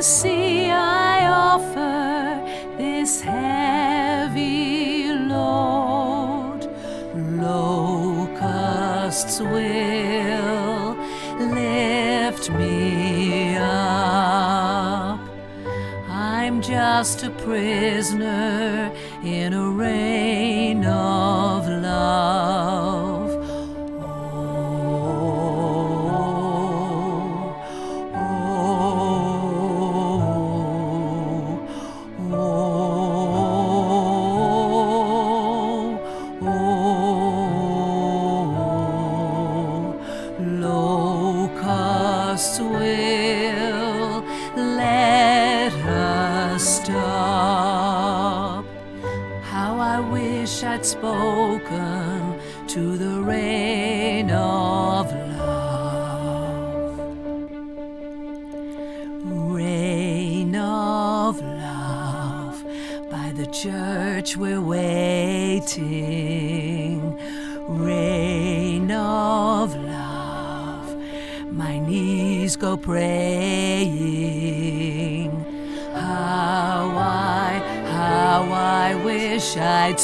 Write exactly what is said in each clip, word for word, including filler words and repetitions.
see I offer this heavy load. Locusts will lift me up. I'm just a prisoner in a reign of love. Locusts will let us stop. How I wish I'd spoken to the rain of love. Rain of love, by the church we're waiting. Rain of love, my knees go praying. How I, how I wish I'd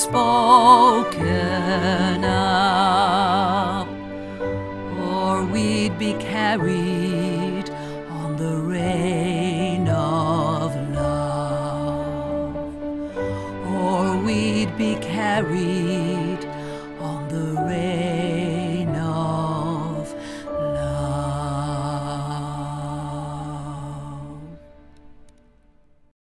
spoken up, or we'd be carried on the rain of love, or we'd be carried